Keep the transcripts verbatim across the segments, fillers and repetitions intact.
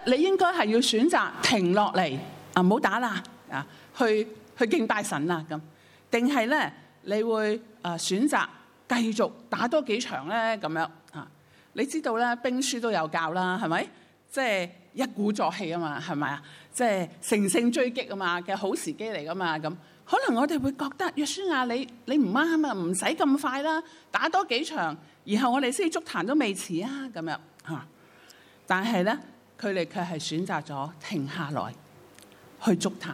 你應該係要選擇停落嚟啊，唔好打啦啊，去去敬拜神啦咁，定係咧你會啊選擇繼續打多幾場咧咁樣啊？你知道咧兵書都有教啦，係咪？即係一鼓作氣啊嘛，係咪啊？即係乘勝追擊啊嘛嘅好時機嚟噶嘛咁。可能我哋會覺得約書亞你你唔啱啊，唔使咁快啦，打多幾場，然後我哋先至築壇都未遲啊咁樣嚇。但係咧，佢哋卻係選擇咗停下來去築壇。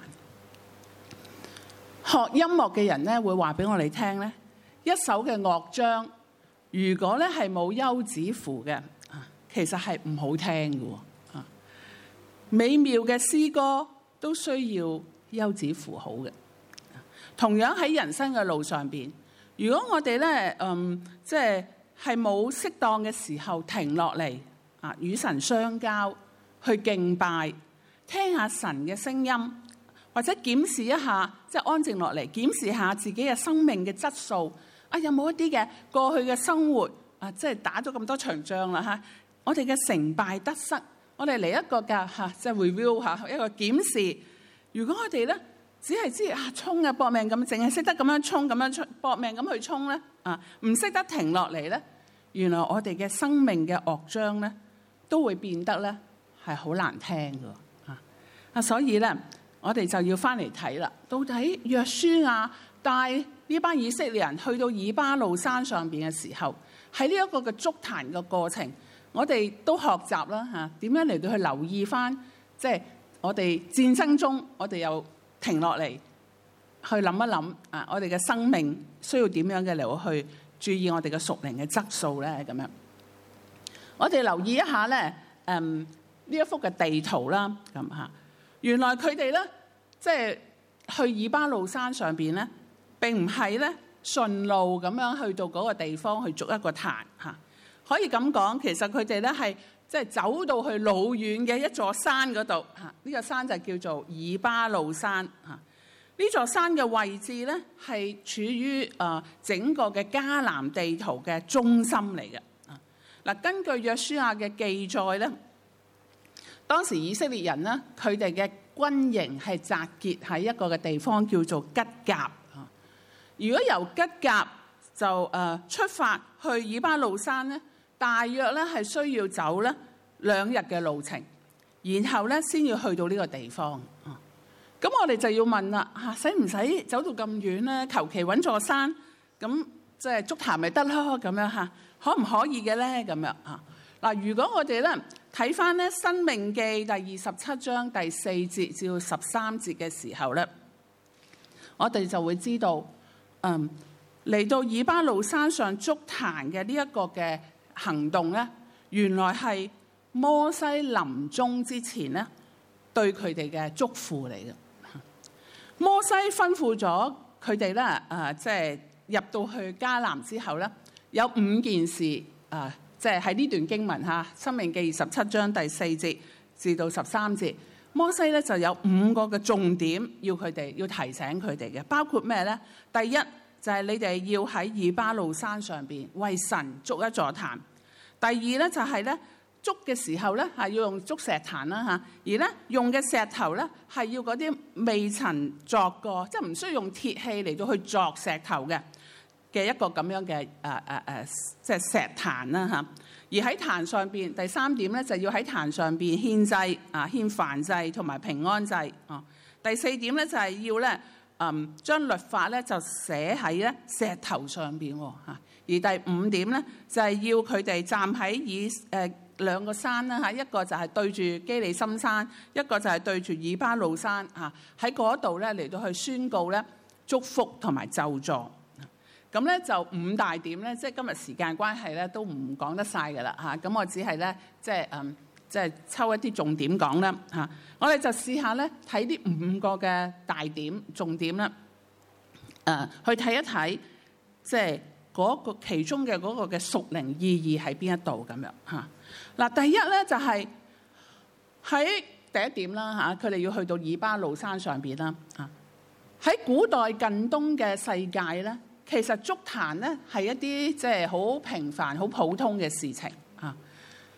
學音樂嘅人咧會話俾我哋聽咧，一首嘅樂章如果咧係冇休止符嘅，其實係唔好聽嘅喎。美妙嘅詩歌都需要休止符號嘅。同樣喺人生嘅路上邊，如果我哋咧，嗯，即係係冇適當嘅時候停落嚟啊，與神相交，去敬拜，聽下神嘅聲音，或者檢視一下，即係安靜落嚟，檢視下自己嘅生命嘅質素。啊，有冇一啲嘅過去嘅生活啊，即係打咗咁多場仗啦嚇，我哋嘅成敗得失，我哋嚟一個嘅嚇，即係 review 嚇，一個檢視。如果我哋咧，只係知啊衝啊搏命咁，淨係識得咁樣衝咁樣衝搏命咁去衝咧啊，唔識得停落嚟咧，原來我哋嘅生命嘅樂章咧都會變得咧係好難聽㗎啊！啊，所以咧我哋就要翻嚟睇啦，到底約書亞帶呢班以色列人去到以巴路山上邊嘅時候，喺呢一個嘅築壇嘅過程，我哋都學習啦嚇，點樣嚟到去留意翻，即係我哋戰爭中我哋又停落嚟去諗一諗啊！我哋嘅生命需要點樣嘅嚟去注意我哋嘅屬靈嘅質素咧？咁樣，我哋留意一下咧，嗯，呢一幅嘅地圖啦，咁嚇，原來佢哋咧即係去以巴路山上邊咧，並唔係咧順路咁樣去到嗰個地方去築一個壇嚇。可以咁講，其實佢哋咧係即係走到去老遠嘅一座山嗰度嚇，呢個山就叫做以巴路山嚇。呢座山嘅位置咧係處於誒整個嘅迦南地圖嘅中心嚟嘅。嗱，根據約書亞嘅記載咧，當時以色列人咧佢哋嘅軍營係集結喺一個嘅地方叫做吉甲。如果由吉甲就誒出發去以巴路山咧，大約咧係需要走咧兩日嘅路程，然後咧先要去到呢個地方。咁我哋就要問啦嚇，使唔使走到咁遠咧？求其揾座山，咁即係築壇咪得咯？咁樣嚇，可唔可以嘅咧？咁樣嚇嗱，如果我哋咧睇翻咧《申命記》第二十七章第四節至到十三節嘅時候咧，我哋就會知道，嗯，嚟到以巴路山上築壇嘅呢一個嘅行動咧，原來係摩西臨終之前咧對佢哋嘅囑咐嚟嘅。摩西吩咐咗佢哋咧，誒，即係入到去迦南之後咧，有五件事，誒，即係喺呢段經文嚇，《申命記》二十七章第四節至到十三節，摩西咧就有五個嘅重點要佢哋要提醒佢哋嘅，包括咩咧？第一就係你哋要喺以巴路山上邊為神築一座壇。第二咧就係咧築嘅時候咧係要用築石壇啦嚇，而咧用嘅石頭咧係要嗰啲未曾鑿過，即係唔需要用鐵器嚟到去鑿石頭嘅嘅一個咁樣嘅誒誒誒，即係石壇啦嚇。而喺壇上邊，第三點咧就要喺壇上邊獻祭啊，獻燔祭同埋平安祭啊。第四點咧就係要咧嗯將律法咧就寫喺咧石頭上邊喎嚇。而第五點咧就係要佢哋站喺以誒兩個山啦嚇，一個就係對住基利心山，一個就係對住以巴路山嚇。喺嗰度咧嚟到去宣告咧祝福同埋咒詛。咁咧就五大點咧，即係今日時間關係咧都唔講得晒㗎啦嚇。咁我只係咧即係嗯即係抽一啲重點講啦嚇。我哋就試下咧睇啲五個嘅大點重點啦，誒去睇一睇即係嗰個其中嘅嗰個嘅屬靈意義喺邊一度咁樣嚇。嗱，第一咧就係喺第一點啦嚇，佢哋要去到以巴路山上邊啦嚇。喺古代近東嘅世界咧，其實築壇咧係一啲即係好平凡、好普通嘅事情啊。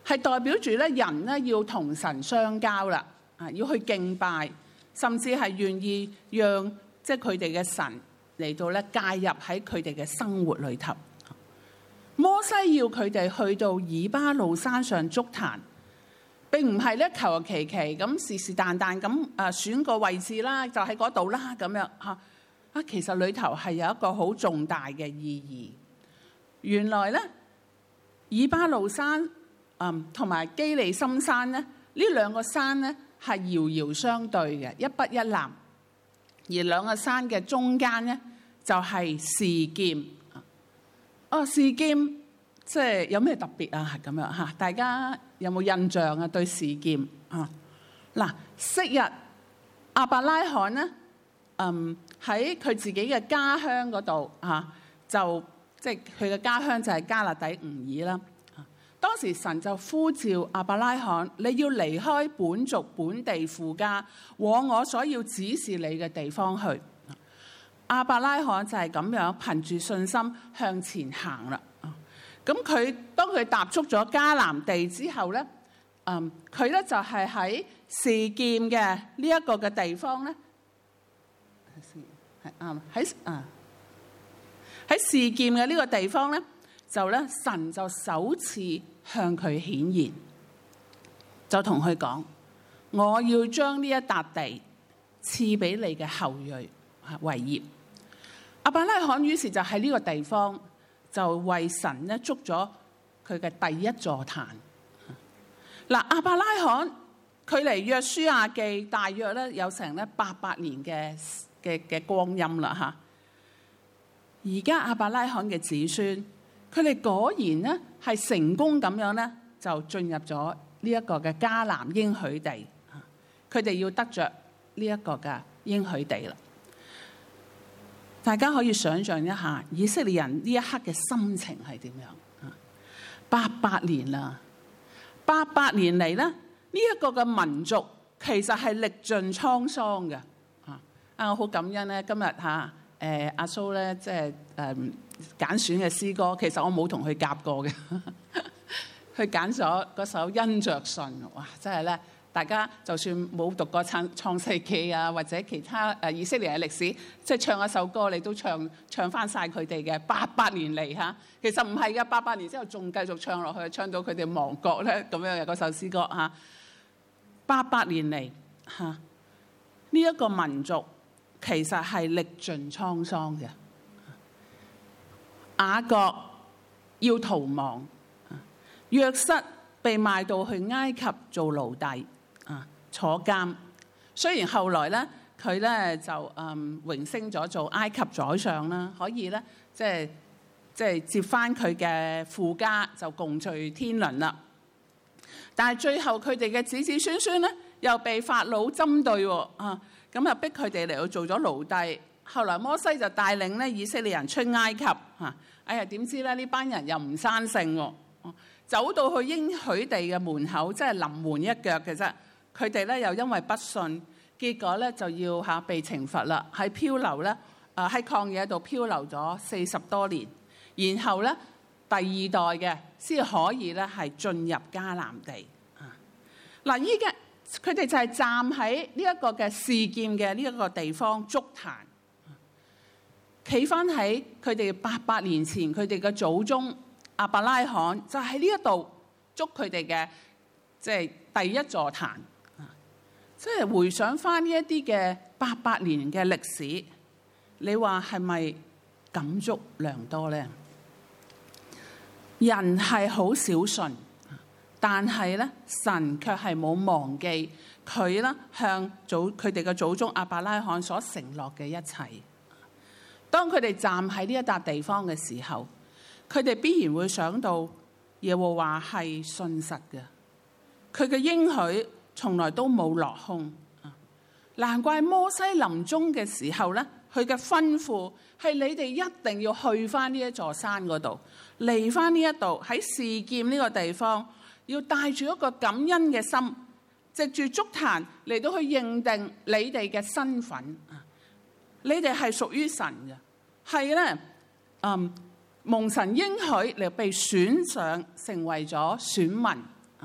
係代表住咧人咧要同神相交啦，啊，要去敬拜，甚至係願意讓即係佢哋嘅神嚟到咧介入喺佢哋嘅生活裏頭。摩西要佢哋去到以巴路山上築壇，並唔係咧求求其其咁是是但但咁啊選個位置啦，就喺嗰度啦咁樣嚇啊，其實裏頭係有一個好重大嘅意義。原來咧以巴路山嗯同埋基利心山咧，呢兩個山咧係遙遙相對嘅，一北一南，而兩個山嘅中間咧就係示劍。哦，示劍即係有咩特別啊？咁樣嚇，大家有冇印象啊？對示劍啊，嗱，昔日亞伯拉罕咧，嗯喺佢自己嘅家鄉嗰度嚇，就即係佢嘅家鄉就係迦勒底吾珥啦。當時神就呼召亞伯拉罕，你要離開本族本地父家，往我所要指示你嘅地方去。亞伯拉罕就係咁樣憑住信心向前行啦。咁佢當佢踏足咗迦南地之後咧，嗯，佢咧就係喺示劍嘅呢一個嘅地方咧，係啱喺啊喺示劍嘅呢個地方咧，就咧神就首次向佢顯現，就同佢講：我要將呢一笪地賜俾你嘅後裔為業。亞伯拉罕於是就喺呢個地方就為神咧築咗佢嘅第一座壇。嗱，亞伯拉罕距離約書亞記大約咧有成咧八百年嘅嘅嘅光陰啦嚇。而家亞伯拉罕嘅子孫，佢哋果然咧係成功咁樣咧就進入咗呢一個嘅迦南應許地。佢哋要得着呢一個嘅應許地啦。大家可以想象一下以色列人呢一刻嘅心情係點樣？八百年啦，八百年嚟咧，呢一個嘅民族其實係歷盡滄桑嘅。啊，我好感恩咧，今日嚇誒阿蘇咧，即係誒揀選嘅詩歌，其實我冇同佢夾過嘅，佢揀咗嗰首因着信，哇！真係咧〜大家就算冇讀過創創世記啊，或者其他誒以色列嘅歷史，即係唱一首歌，你都唱唱翻晒佢哋嘅八百年嚟嚇。其實唔係嘅，八百年之後仲繼續唱落去，唱到佢哋亡國咧，咁樣嘅嗰首詩歌嚇。八百年嚟嚇，呢一個民族其實係歷盡滄桑嘅。雅各要逃亡，約瑟被賣到去埃及做奴隸。啊，坐監，雖然後來咧佢咧就嗯榮升咗做埃及宰相啦，可以咧即係即係接翻佢嘅父家就共聚天倫啦。但係最後佢哋嘅子子孫孫咧又被法老針對喎，啊咁啊逼佢哋嚟到做咗奴隸。後來摩西就帶領咧以色列人出埃及，嚇，哎呀點知咧呢班人又唔生性喎，走到去應許地嘅門口，即係臨門一腳嘅啫。佢哋咧又因為不信，結果咧就要嚇被懲罰啦，喺漂流咧，誒喺曠野度漂流咗四十多年，然後咧第二代嘅先可以咧係進入迦南地。嗱，依家佢哋就係站喺呢一個嘅示劍嘅呢一個地方築壇，企翻喺佢哋八百年前佢哋嘅祖宗亞伯拉罕就喺呢一度築佢哋嘅即係第一座壇。即係回想翻呢一啲嘅八百年嘅歷史，你話係咪感觸良多咧？人係好小信，但係咧神卻係冇忘記佢啦向祖佢哋嘅祖宗亞伯拉罕所承諾嘅一切。當佢哋站喺呢一笪地方嘅時候，佢哋必然會想到耶和華係信實嘅，佢嘅應許從來都冇落空，難怪摩西臨終嘅時候咧，佢嘅吩咐係你哋一定要去翻呢一座山嗰度，嚟翻呢一度喺示劍呢個地方，要帶住一個感恩嘅心，藉住築壇嚟到去認定你哋嘅身份，你哋係屬於神嘅，係咧，嗯，蒙神應許嚟被選上成為咗選民。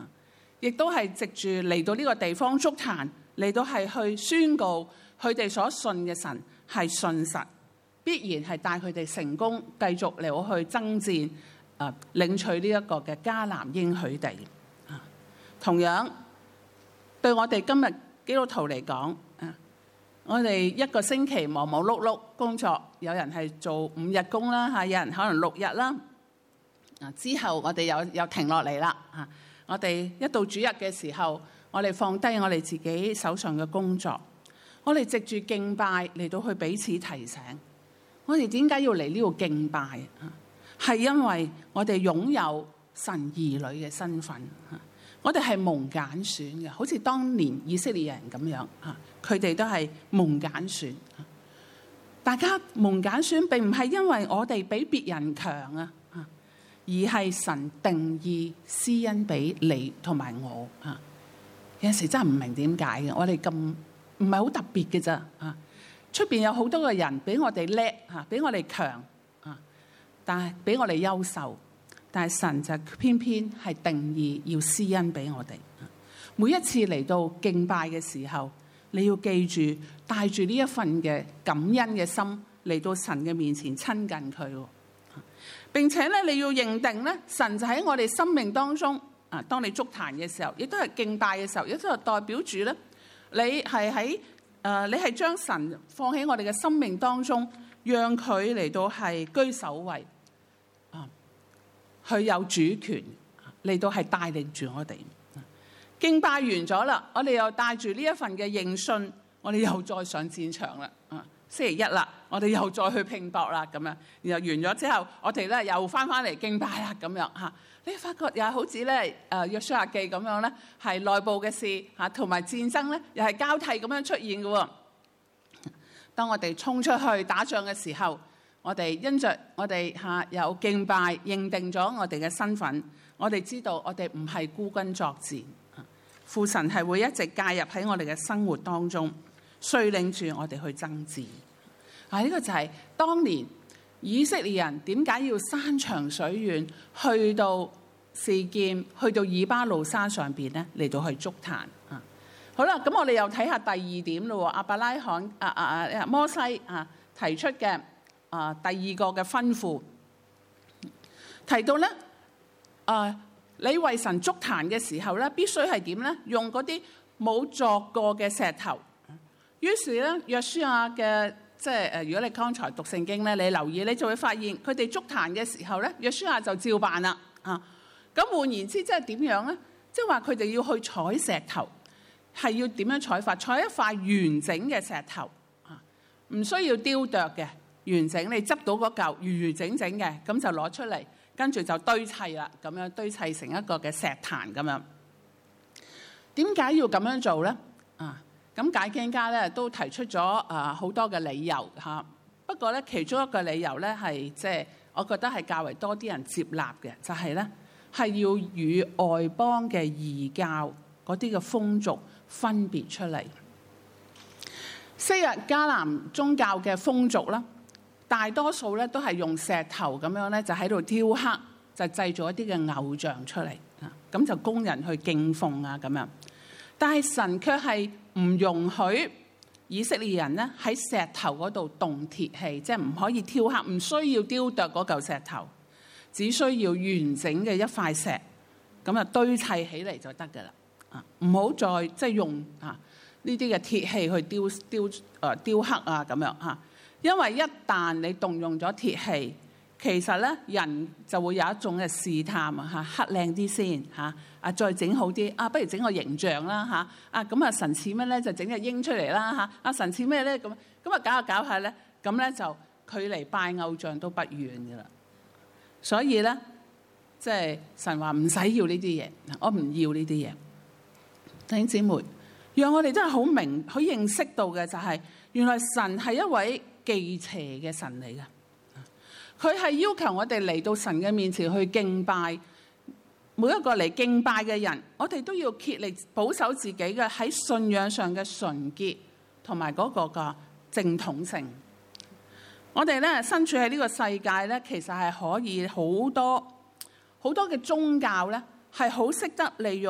亦都係藉住嚟到呢個地方築壇，嚟到係去宣告佢哋所信嘅神係信實，必然係帶佢哋成功，繼續嚟到去爭戰，啊，領取呢一個嘅迦南應許地。啊，同樣對我哋今日基督徒嚟講，啊，我哋一個星期忙忙碌碌工作，有人係做五日工啦，嚇，有人可能六日啦。啊，之後我哋又又停落嚟啦，嚇。我哋一到主日嘅時候，我哋放低我哋自己手上嘅工作，我哋藉住敬拜嚟到去彼此提醒，我哋點解要嚟呢度敬拜啊？係因為我哋擁有神兒女嘅身份，我哋係蒙揀選嘅，好似當年以色列人咁樣，佢哋都係蒙揀選。大家蒙揀選並唔係因為我哋比別人強啊，而係神定義施恩俾你同埋我啊！有陣時真係唔明點解嘅，我哋咁唔係好特別嘅咋啊！出邊有好多個人比我哋叻嚇，比我哋強啊，但係比我哋優秀，但係神就偏偏係定義要施恩俾我哋。每一次嚟到敬拜嘅時候，你要記住帶住呢一份嘅感恩嘅心嚟到神嘅面前親近佢。並且咧，你要認定咧，神就喺我哋生命當中啊。當你築壇嘅時候，亦都係敬拜嘅時候，亦都係代表住咧，你係喺誒，你係將神放喺我哋嘅生命當中，讓佢嚟到係居首位啊，佢有主權嚟到係帶領住我哋。敬拜完咗啦，我哋又帶住呢一份嘅認信，我哋又再上戰場啦啊！星期一啦，我哋又再去拼搏啦，咁樣，然後完咗之後，我哋咧又翻翻嚟敬拜啦，咁樣嚇。你發覺又係好似咧誒約書亞記咁樣咧，係內部嘅事嚇，同埋戰爭咧，又係交替咁樣出現嘅喎。當我哋衝出去打仗嘅時候，我哋因着我哋嚇有敬拜，認定咗我哋嘅身份，我哋知道我哋唔係孤軍作戰，父神係會一直介入喺我哋嘅生活當中，率領住我哋去爭戰。啊！呢個就係當年以色列人點解要山長水遠去到示劍，去到以巴路山上邊咧嚟到去築壇啊！好啦，咁我哋又睇下第二點咯。亞伯拉罕啊啊啊摩西啊提出嘅啊第二個嘅吩咐，提到咧啊，你為神築壇嘅時候咧，必須係點咧？用嗰啲冇鑿過嘅石頭。於是咧，約書亞嘅即係誒，如果你剛才讀聖經咧，你留意你就會發現佢哋築壇嘅時候咧，約書亞就照辦啦啊！咁換言之，即係點樣咧？即係話佢哋要去採石頭，係要點樣採法？採一塊完整嘅石頭啊，唔需要雕琢嘅，完整你執到嗰嚿完完整整嘅，咁就攞出嚟，跟住就堆砌啦，咁樣堆砌成一個嘅石壇咁樣。點解要咁樣做咧？啊？咁解經家咧都提出咗啊好多嘅理由嚇，不過咧其中一個理由咧係即係我覺得係較為多啲人接納嘅，就係咧係要與外邦嘅異教嗰啲嘅風俗分別出嚟。昔日迦南宗教嘅風俗啦，大多數咧都係用石頭咁樣咧就喺度雕刻，就製造一啲嘅偶像出嚟啊，咁就供人去敬奉啊咁樣。但係神卻係唔容許以色列人咧喺石頭嗰度動鐵器，即係唔可以雕刻，唔需要雕琢嗰嚿石頭，只需要完整嘅一塊石，咁啊堆砌起嚟就得㗎啦。啊，唔好再即係用啊呢啲嘅鐵器去雕雕誒、呃、雕刻啊咁樣嚇，因為一旦你動用咗鐵器，其實咧人就會有一種嘅試探啊嚇，刻靚啲先嚇。啊！再整好啲啊！不如整個形象啦嚇啊！咁啊神似咩咧？就整隻鷹出嚟啦嚇啊！神似咩咧？咁咁啊搞下搞下咧，咁咧就距離拜偶像都不遠嘅啦。所以咧，即係神話唔使要呢啲嘢，我唔要呢啲嘢。弟兄姊妹，讓我哋真係好明、好認識到嘅就係，原來神係一位忌邪嘅神嚟嘅。佢係要求我哋嚟到神嘅面前去敬拜。每一個嚟敬拜嘅人，我哋都要竭力保守自己嘅喺信仰上嘅純潔同埋嗰個嘅正統性。我哋咧身處喺呢個世界咧，其實係可以好多好多嘅宗教咧，係好識得利用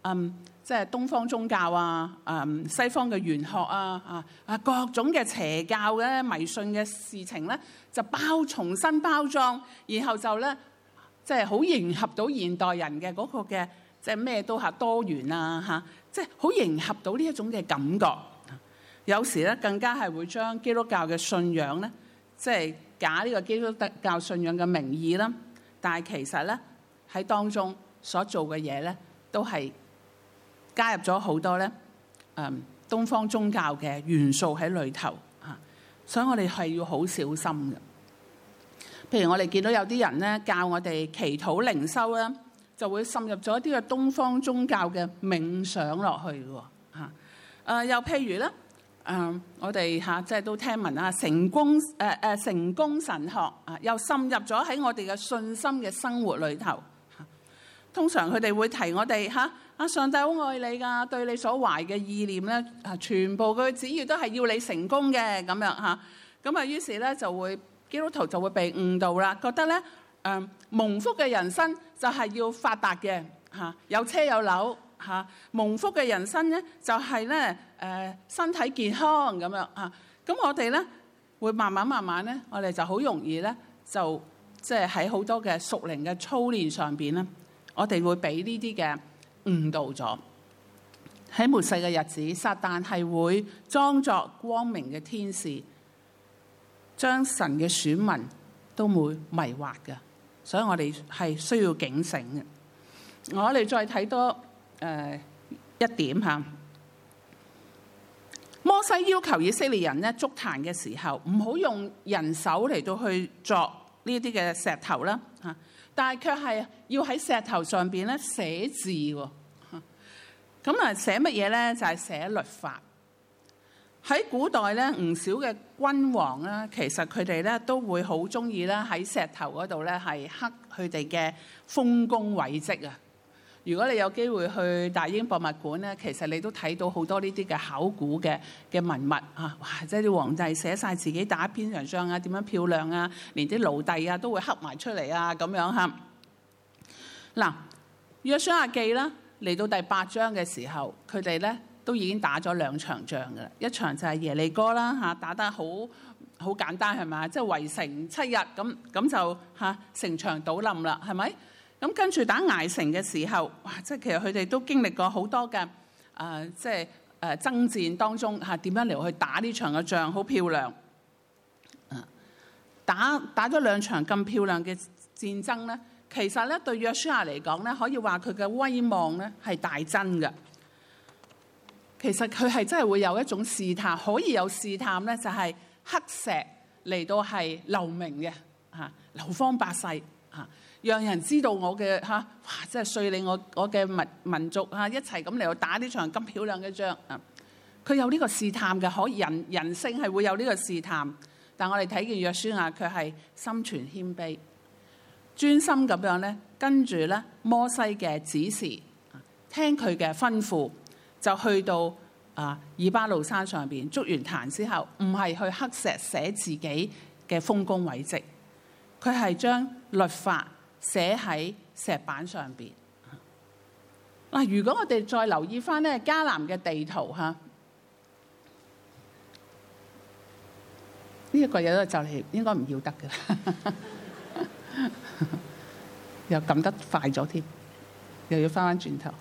嗯，即係東方宗教啊，嗯，西方嘅玄學啊，啊啊各種嘅邪教嘅迷信嘅事情咧，就包重新包裝，然後就咧即係好迎合到現代人嘅嗰個嘅即係咩都係多元啊嚇，即係好迎合到呢一種嘅感覺。有時咧更加係會將基督教嘅信仰咧，即係假呢個基督教信仰嘅名義啦，但係其實咧喺當中所做嘅嘢咧，都係加入咗好多咧誒東方宗教嘅元素喺裏頭嚇，所以我哋係要好小心嘅。譬如我哋見到有啲人咧教我哋祈禱靈修咧，就會滲入咗一啲嘅東方宗教嘅冥想落去嘅嚇。誒又譬如咧。誒、嗯，我哋嚇即係都聽聞啊，成功誒誒、呃、成功神學啊，又滲入咗喺我哋嘅信心嘅生活裏頭。通常佢哋會提我哋嚇啊，上帝好愛你㗎，對你所懷嘅意念咧啊，全部佢旨意都係要你成功嘅咁樣嚇。咁啊，於是咧就會基督徒就會被誤導啦，覺得咧誒、嗯、蒙福嘅人生就係要發達嘅嚇，有車有樓。嚇，蒙福嘅人生咧，就係咧誒身體健康咁樣嚇。咁我哋咧會慢慢慢慢咧，我哋就好容易咧，就即係喺好多嘅屬靈嘅操練上邊咧，我哋會俾呢啲嘅誤導咗。喺末世嘅日子，撒旦係會裝作光明嘅天使，將神嘅選民都會迷惑嘅。所以我哋係需要警醒嘅。我哋再睇多。誒、呃、一點嚇，摩西要求以色列人咧築壇嘅時候，唔好用人手嚟到去作呢啲嘅石頭啦嚇，但係卻係要喺石頭上邊咧寫字喎。咁啊寫乜嘢咧？就係、是、寫律法。喺古代咧，唔少嘅君王咧，其實佢哋咧都會好中意咧喺石頭嗰度咧係刻佢哋嘅豐功偉績啊。如果你有機會去大英博物館咧，其實你都睇到好多呢啲嘅考古嘅嘅文物啊！哇，即係啲皇帝寫晒自己打篇場仗啊，點樣漂亮啊，連啲奴隸啊都會刻埋出嚟啊，咁樣嚇。嗱，約書亞記啦，嚟到第八章嘅時候，佢哋咧都已經打咗兩場仗㗎啦。一場就係耶利哥啦嚇，打得好好簡單係咪？即係圍城七日咁咁就嚇城牆倒冧啦，係咪？咁跟住打艾城嘅時候，哇！即係其實佢哋都經歷過好多嘅誒、呃，即係誒、呃、爭戰當中嚇點樣嚟去打呢場嘅仗，好漂亮。打打咗兩場咁漂亮嘅戰爭咧，其實咧對約書亞嚟講咧，可以話佢嘅威望咧係大增嘅。其實佢係真係會有一種試探，可以有試探咧，就係黑石嚟到係留名嘅嚇，流芳百世嚇。讓人知道我嘅嚇，哇！即係率領我我嘅民民族嚇一齊咁嚟到打呢場咁漂亮嘅仗啊！佢有呢個試探嘅，可以人人性係會有呢個試探，但我哋睇見約書亞佢係心存謙卑，專心咁樣咧跟住咧摩西嘅指示，聽佢嘅吩咐，就去到啊以巴路山上邊築完壇之後，唔係去刻石寫自己嘅豐功偉績，佢係將律法寫喺石板上邊。嗱，如果我哋再留意翻咧迦南嘅地圖嚇，呢一個嘢咧就係應該唔要得嘅啦，又撳得快咗添，又要翻翻轉頭，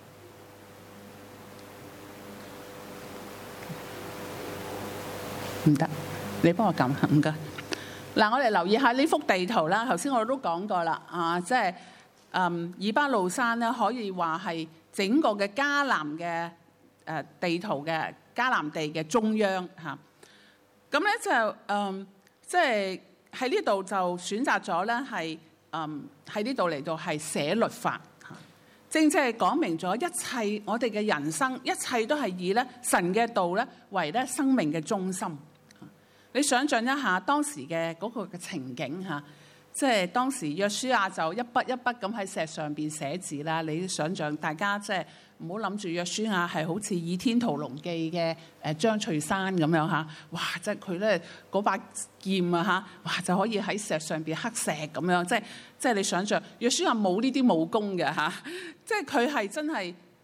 唔得，你幫我撳唔該。嗱，我哋留意下呢幅地圖啦。頭先我都講過啦，啊，即係嗯以巴路山咧，可以話係整個嘅迦南嘅誒地圖嘅迦南地嘅中央嚇。咁咧就嗯即係喺呢度就選擇咗咧係嗯喺呢度嚟到係寫律法嚇，正正係講明咗一切我哋嘅人生，一切都係以咧神嘅道咧為咧生命嘅中心。你想象一下當時嘅嗰個嘅情景嚇，即係當時約書亞就一筆一筆咁喺石上邊寫字啦。你想象大家即係唔好諗住約書亞係好似《倚天屠龍記》嘅誒張翠山咁樣嚇，哇！即係佢咧嗰把劍啊嚇，哇就可以喺石上邊刻石咁樣，即係即係你想象約書亞冇呢啲武功嘅嚇，即係佢係真係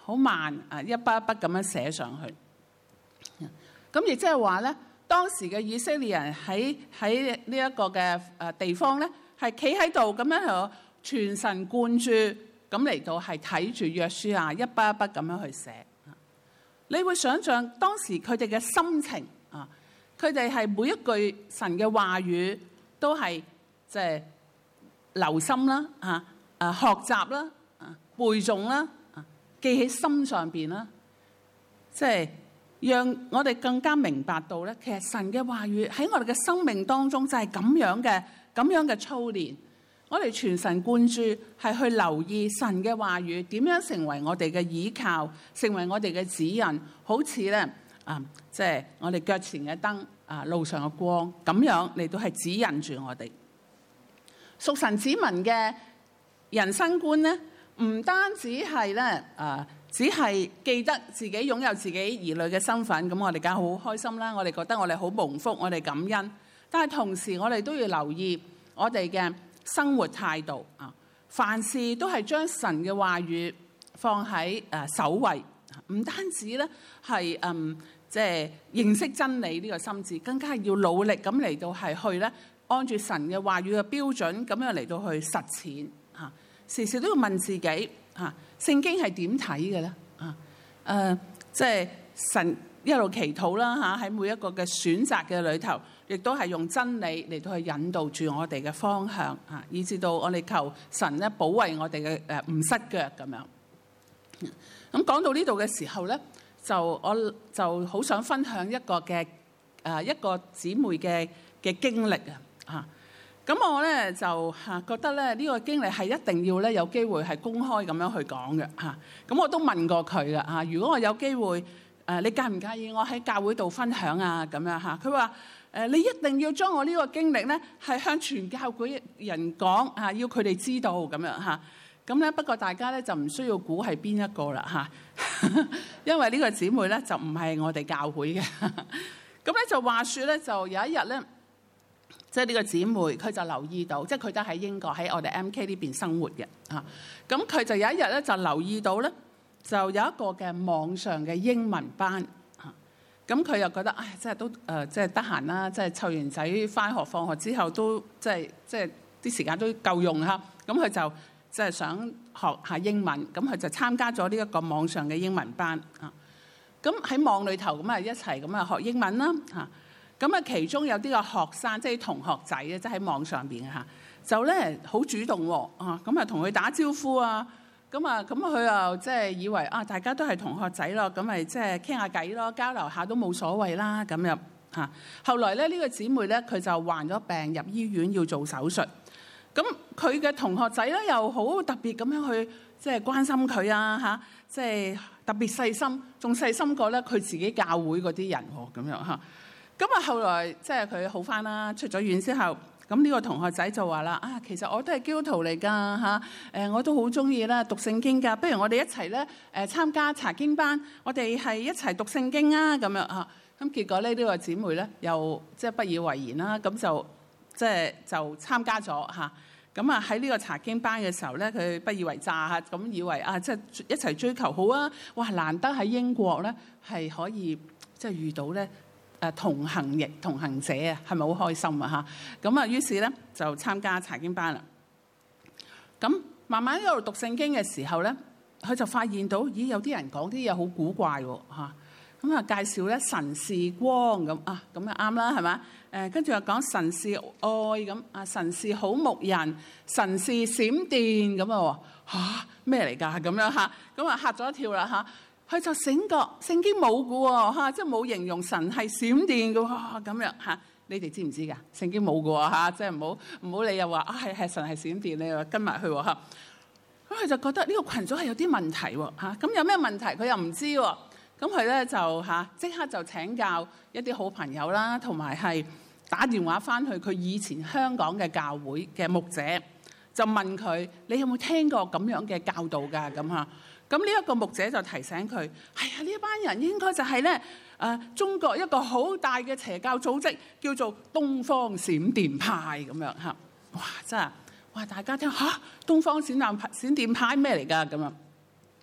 好慢啊，一筆一筆咁樣寫上去。咁亦即係話咧，當時嘅以色列人喺喺呢一個嘅誒地方咧，係企喺度咁樣喺度全神貫注咁嚟到係睇住約書亞一筆一筆咁樣去寫。你會想象當時佢哋嘅心情啊，佢哋係每一句神嘅話語都係即係留心啦，啊誒學習啦，啊背誦啦，啊記喺心上邊啦，即係。讓我哋更加明白到咧，其實神嘅話語喺我哋嘅生命當中就係咁樣嘅咁樣嘅操練。我哋全神貫注係去留意神嘅話語點樣成為我哋嘅依靠，成為我哋嘅指引，好似咧啊，即係我哋腳前嘅燈啊，路上嘅光咁樣嚟到係指引住我哋。屬神子民嘅人生觀咧，唔單止係咧啊。只係記得自己擁有自己兒女嘅身份，咁我哋梗係好開心啦！我哋覺得我哋好蒙福，我哋感恩。但係同時我哋都要留意我哋嘅生活態度啊！凡事都係將神嘅話語放喺誒首位，唔單止咧係嗯即係認識真理呢個心志，更加係要努力咁嚟到係去咧按住神嘅話語嘅標準咁樣嚟到去實踐嚇。時時都要問自己嚇。聖經係點睇嘅咧？啊，誒，即係神一路祈禱啦嚇，喺每一個嘅選擇嘅裏頭，亦都係用真理嚟到去引導住我哋嘅方向啊，以至到我哋求神咧保衛我哋嘅誒唔失腳咁樣。咁講到呢度嘅時候咧，就我就好想分享一個嘅誒一個姊妹嘅嘅經歷啊嚇。咁我咧就嚇覺得咧呢個經歷係一定要咧有機會係公開咁樣去講嘅嚇。咁我都問過佢啦嚇，如果我有機會誒，你介唔介意我喺教會度分享啊？咁樣嚇，佢話誒你一定要將我呢個經歷咧係向全教會人講嚇，要佢哋知道咁樣嚇。咁咧不過大家咧就唔需要估係邊一個啦嚇，因為呢個姊妹咧就唔係我哋教會嘅。咁咧就話説咧，就有一日咧。即係呢個姊妹，佢就留意到，即係佢都喺英國喺我哋 M K 呢邊生活嘅嚇。咁佢就有一日咧就留意到咧，就有一個嘅網上嘅英文班嚇。咁佢又覺得唉，即係都誒，即係得閒啦，即係湊完仔返學放學之後都即係即係啲時間都夠用嚇。咁佢就即係想學下英文，咁佢就參加咗呢一個網上嘅英文班啊。咁喺網裏頭咁啊一齊咁啊學英文啦嚇。咁啊，其中有啲個學生，即係同學仔咧，即係喺網上邊嚇，就咧好主動喎，啊，咁啊同佢打招呼啊，咁啊，咁佢又即係以為啊，大家都係同學仔咯，咁咪即係傾下偈咯，交流下都冇所謂啦，咁樣嚇。後來咧，呢個姊妹咧，佢就患咗病入醫院要做手術，咁佢嘅同學仔咧又好特別咁樣去即係關心佢啊嚇，即係特別細心，仲細心過咧佢自己教會嗰啲人喎，咁樣嚇。咁啊，後來即係佢好返啦，出咗院之後，咁呢個同學仔就話啦：啊，其實我都係基督徒嚟㗎嚇，誒，我都好中意啦讀聖經㗎，不如我哋一齊咧誒參加查經班，我哋係一齊讀聖經啊咁樣嚇。咁結果咧呢個姊妹咧又即係不以為然啦，咁就即係就參加咗嚇。咁啊喺呢個查經班嘅時候咧，佢不以為詐嚇，咁以為啊即係一齊追求好啊，哇難得喺英國咧係可以即係遇到咧。誒同行亦同行者啊，係咪好開心啊？嚇咁啊，於是咧就參加查經班啦。咁慢慢喺度讀聖經嘅時候咧，佢就發現到，咦有啲人講啲嘢好古怪喎嚇。咁啊介紹咧神是光咁啊，咁啊啱啦係嘛？誒跟住又講神是愛咁啊，神是好牧人，神是閃電咁啊喎嚇咩嚟㗎？咁樣嚇咁啊嚇咗一跳啦嚇。佢就醒覺聖經冇嘅喎嚇，即係冇形容神係閃電嘅喎咁樣嚇。你哋知唔知㗎？聖經冇嘅喎嚇，即係唔好唔好你又話啊係係神係閃電，你又跟埋去喎嚇。咁佢就覺得呢個群組係有啲問題喎嚇。咁有咩問題佢又唔知喎。咁佢咧就嚇即刻就請教一啲好朋友啦，同埋係打電話翻去佢以前香港嘅教會嘅牧者，就問佢你有冇聽過咁樣嘅教導㗎咁嚇。咁呢一個牧者就提醒佢，係啊，呢一班人應該就係咧誒中國一個好大嘅邪教組織，叫做東方閃電派咁樣嚇。哇！真係哇！大家聽嚇、啊，東方閃電派閃電派咩嚟㗎咁樣？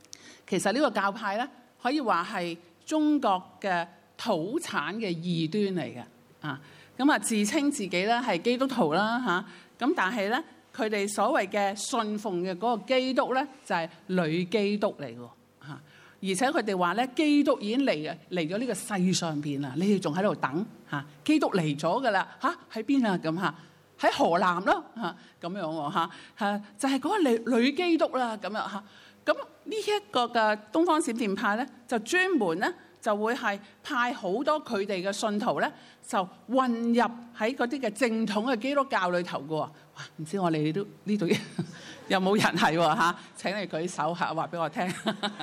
其實呢個教派咧，可以話係中國嘅土產嘅異端嚟嘅啊。咁啊，自稱自己咧係基督徒啦嚇，咁但係咧佢哋所謂嘅信奉嘅嗰個基督咧就係女基督嚟㗎嚇，而且佢哋話咧基督已經嚟嘅嚟咗呢個世上邊啦，你哋仲喺度等嚇？基督嚟咗㗎啦嚇，喺邊啊咁嚇？喺河南咯嚇，咁樣喎嚇嚇，就係嗰個女女基督啦咁樣嚇。咁呢一個嘅東方閃電派咧，就專門咧就會係派好多佢哋嘅信徒咧，就混入喺嗰啲嘅正統嘅基督教裏頭嘅喎。哇！唔知我哋都呢度有冇人係喎嚇？請你舉手嚇，話俾我聽。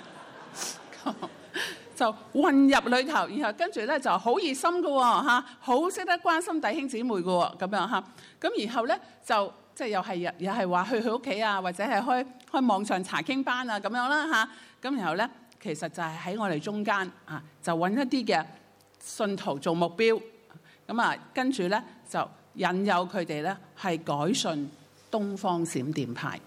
就混入裏頭，然後跟住咧就好熱心嘅喎嚇，好識得關心弟兄姊妹嘅喎咁樣嚇。咁然後咧就即係又係又係話去佢屋企啊，或者係開開網上查經班啊咁樣啦嚇。咁然後咧其實就係喺我哋中間啊，就揾一啲嘅信徒做目標，咁啊跟住咧就引誘佢哋咧係改信東方閃電派。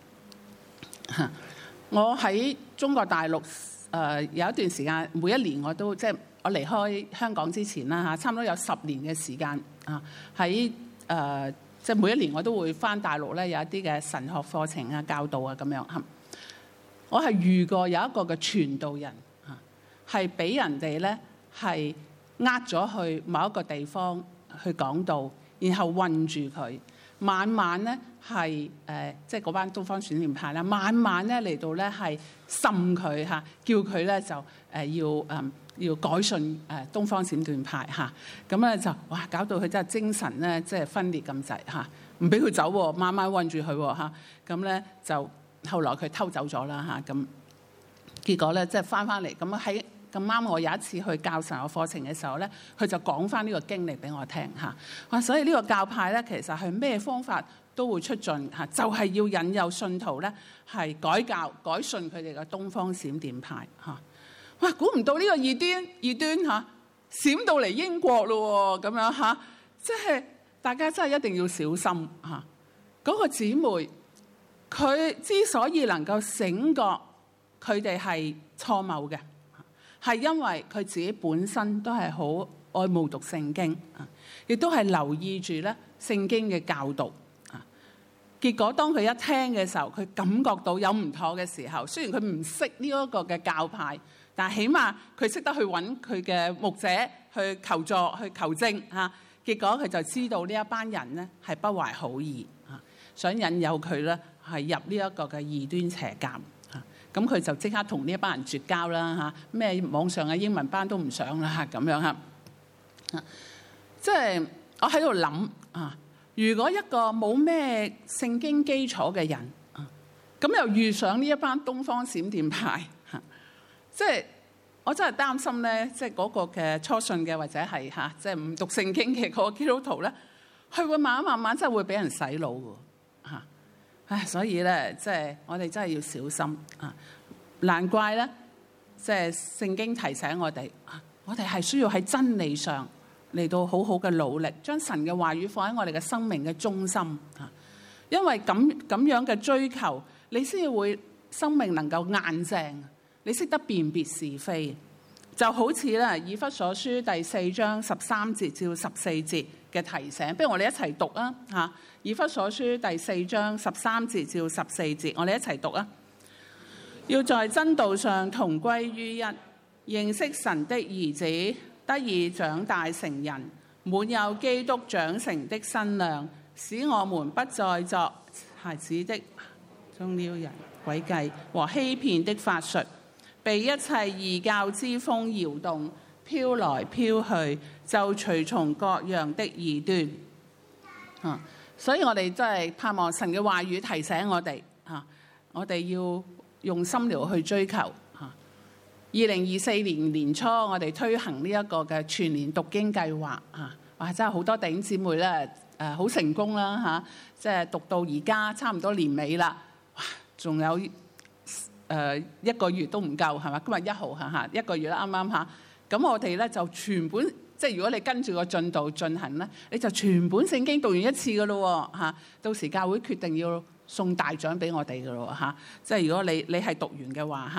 我喺中國大陸。誒、呃、有一段時間，每一年我都即係我離開香港之前啦嚇，差唔多有十年嘅時間啊，喺誒、呃、即係每一年我都會返大陸咧，有一啲嘅神學課程啊、教導啊咁樣嚇。我係遇過有一個嘅傳道人嚇，係俾人哋咧係呃咗去某一個地方去講道，然後困住佢。晚晚咧係誒，即係嗰班東方閃電派啦，晚晚咧嚟到咧係滲佢嚇，叫佢咧就誒要誒、嗯、要改信誒東方閃電派嚇，咁咧就哇搞到佢真係精神咧即係分裂咁滯嚇，唔俾佢走喎，晚晚韞住佢喎嚇，咁咧就後來佢偷走咗啦嚇，咁結果咧即係翻翻嚟咁喺。咁啱，我有一次去教神學課程嘅時候咧，佢就講翻呢個經歷俾我聽嚇。哇！所以呢個教派咧，其實係咩方法都會出盡嚇，就係要引誘信徒咧係改教改信佢哋嘅東方閃電派嚇。哇！估唔到呢個異端異端嚇閃到嚟英國咯喎，咁樣嚇，即係大家真係一定要小心嚇。嗰個姊妹佢之所以能夠醒覺，佢哋係錯謬嘅。係因為佢自己本身都係好愛慕讀聖經啊，亦都係留意住咧聖經嘅教導啊。結果當佢一聽嘅時候，佢感覺到有唔妥嘅時候，雖然佢唔識呢一個嘅教派，但係起碼佢識得去揾佢嘅牧者去求助、去求證嚇。結果佢就知道呢一班人咧係不懷好意啊，想引誘佢咧係入呢一個嘅異端邪教。咁佢就即刻同呢一班人絕交啦嚇，咩網上嘅英文班都唔上啦咁樣嚇。即係我喺度諗啊，如果一個冇咩聖經基礎嘅人啊，咁又遇上呢一班東方閃電派嚇，即係我真係擔心咧，即係嗰個嘅初信嘅或者係嚇，即係唔讀聖經嘅嗰個基督徒咧，佢會慢慢慢慢真係會俾人洗腦㗎嚇。唉，所以咧，即係我哋真係要小心啊！難怪咧，即係聖經提醒我哋，我哋係需要喺真理上嚟到好好嘅努力，將神嘅話語放喺我哋嘅生命嘅中心啊！因為咁咁樣嘅追求，你先至會生命能夠硬淨，你識得辨別是非。就好似咧，以弗所書第四章十三節至十四節嘅提醒，不如我哋一齊讀啊！嚇，以弗所書第四章十三節至十四節，我哋一齊讀啊！要在真道上同歸於一，認識神的兒子，得以長大成人，滿有基督長成的身量，使我們不再作孩子的中了人詭計和欺騙的法術，被一切異教之風搖動，飄來飄去，就隨從各樣的異端。啊！所以我哋真係盼望神嘅話語提醒我哋，啊！我哋要用心療去追求。啊！二零二四年年初，我哋推行呢一個嘅全年讀經計劃。啊！哇！真係好多弟兄姊妹咧，誒好成功啦嚇！即係讀到而家差唔多年尾啦，哇！仲有誒、呃、一個月都唔夠係嘛？今日一號嚇嚇一個月啦，啱啱嚇。咁我哋咧就全本，即係如果你跟住個進度進行咧，你就全本聖經讀完一次㗎咯喎嚇。到時教會決定要送大獎俾我哋㗎咯嚇。即係如果你你係讀完嘅話嚇，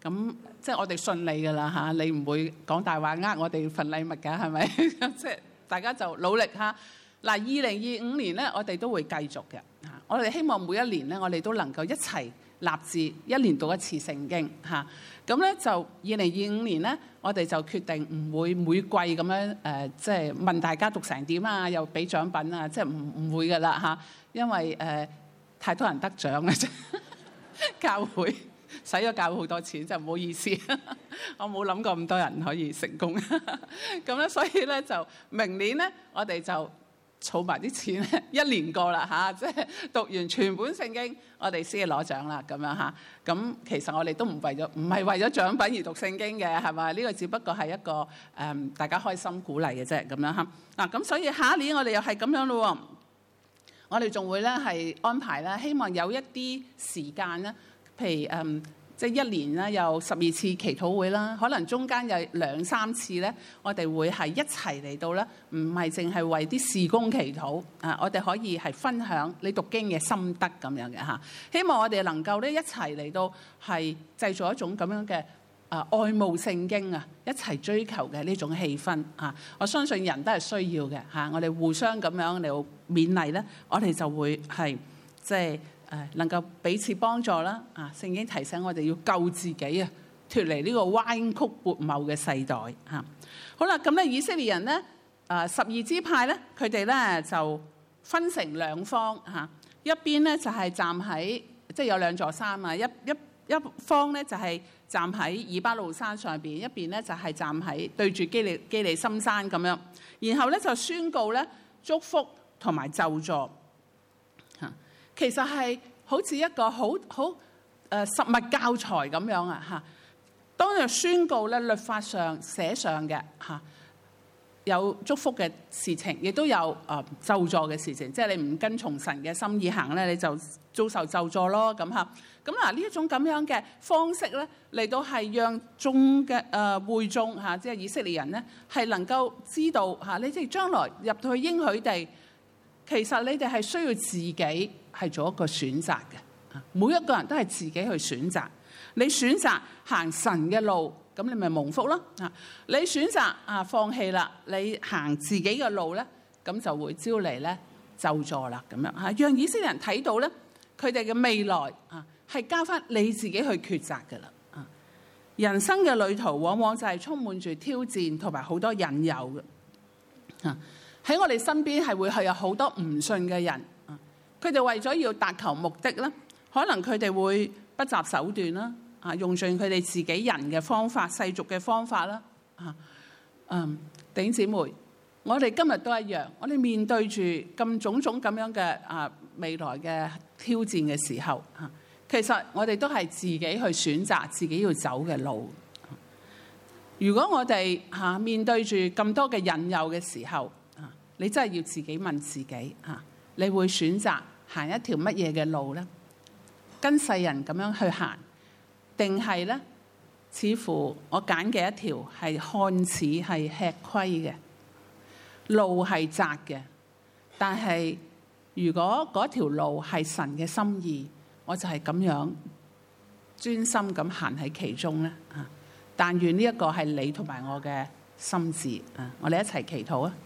咁即係我哋順利㗎啦嚇，你唔會講大話呃我哋份禮物㗎，係咪？即係大家就努力嚇。嗱，二零二五年咧，我哋都會繼續嘅嚇。我哋希望每一年咧，我哋都能夠一齊立志，一年讀一次聖經嚇。咁咧就二零二五年咧，我哋就決定唔會每季咁樣誒，即係問大家讀成點啊，又俾獎品啊，即係唔唔會㗎啦嚇。因為誒、呃、太多人得獎啦，啫教會使咗教會好多錢，就唔好意思。我冇諗過咁多人可以成功。咁咧，所以咧就明年咧，我哋就儲埋啲錢咧，一年過啦嚇，即係讀完全本聖經，我哋先攞獎啦咁樣嚇。咁其實我哋都唔為咗，唔係為咗獎品而讀聖經嘅，係咪？呢個只不過係一個誒、嗯、大家開心鼓勵嘅啫，咁樣嚇。嗱咁所以下一年我哋又係咁樣咯喎。我哋仲會咧係安排咧，希望有一啲時間咧，譬如誒。嗯即係一年咧有十二次祈禱會啦，可能中間有兩三次咧，我哋會係一齊嚟到咧，唔係淨係為啲事工祈禱啊，我哋可以係分享你讀經嘅心得咁樣嘅嚇。希望我哋能夠咧一齊嚟到係製造一種咁樣嘅啊愛慕聖經啊，一齊追求嘅呢種氣氛啊。我相信人都係需要嘅嚇，我哋互相咁樣嚟到勉勵咧，我哋就會係即係。誒能夠彼此幫助啦！啊，聖經提醒我哋要救自己啊，脫離呢個彎曲悖謬嘅世代嚇。好啦，咁咧以色列人咧，誒十二支派咧，佢哋咧就分成兩方嚇。一邊咧就係站喺，即係有兩座山啊，一一一方咧就係站喺以巴路山上邊，一邊咧就係站喺對住基利基利心山咁樣。然後咧就宣告咧祝福同埋咒詛。其實係好似一個好好誒實物教材咁樣啊嚇！當日宣告咧律法上寫上嘅嚇，有祝福嘅事情，亦都有誒咒詛嘅事情。即係你唔跟從神嘅心意行咧，你就遭受咒詛咯咁嚇。咁嗱呢一種咁樣嘅方式咧，嚟到係讓眾嘅誒會眾嚇，即係以色列人咧，係能夠知道嚇，你哋將來入到去應許地，其實你哋係需要自己。係做一個選擇嘅，每一個人都係自己去選擇。你選擇行神嘅路，咁你咪蒙福咯。啊，你選擇啊放棄啦，你行自己嘅路咧，咁就會招嚟咧咒詛啦。咁樣嚇，讓以色列人睇到咧，佢哋嘅未來啊係交翻你自己去抉擇嘅啦。啊，人生嘅旅途往往就係充滿住挑戰同埋好多引誘嘅。啊，喺我哋身邊係會係有好多唔信嘅人。佢哋為咗要達求目的咧，可能佢哋會不擇手段啦，啊，用盡佢哋自己人嘅方法、世俗嘅方法啦，啊，嗯，弟兄姊妹，我哋今日都一樣，我哋面對住咁種種咁樣嘅啊未來嘅挑戰嘅時候，啊，其實我哋都係自己去選擇自己要走嘅路。如果我哋嚇面對住咁多嘅引誘嘅時候，啊，你真係要自己問自己嚇，你會選擇行一條乜嘢嘅路咧？跟世人咁樣去行，定係咧？似乎我揀嘅一條係看似係吃虧嘅路，係窄嘅，但係如果嗰條路係神嘅心意，我就係咁樣專心咁行喺其中咧。啊！但願呢一個係你同埋我嘅心志啊！我哋一齊祈禱啊！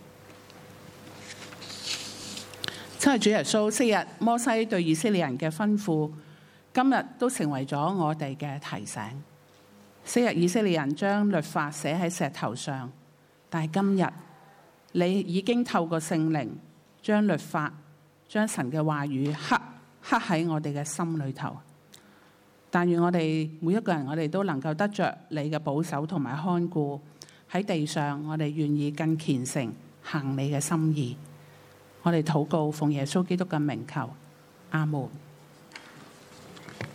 親愛主耶穌，昔日摩西對以色列人嘅吩咐，今日都成為咗我哋嘅提醒。昔日以色列人將律法寫喺石頭上，但係今日你已經透過聖靈將律法、將神嘅話語刻刻喺我哋嘅心裏頭。但願我哋每一個人，我哋都能夠得着你嘅保守同埋看顧，喺地上，我哋願意更虔誠行你嘅心意。我哋禱告，奉耶穌基督嘅名求，阿門。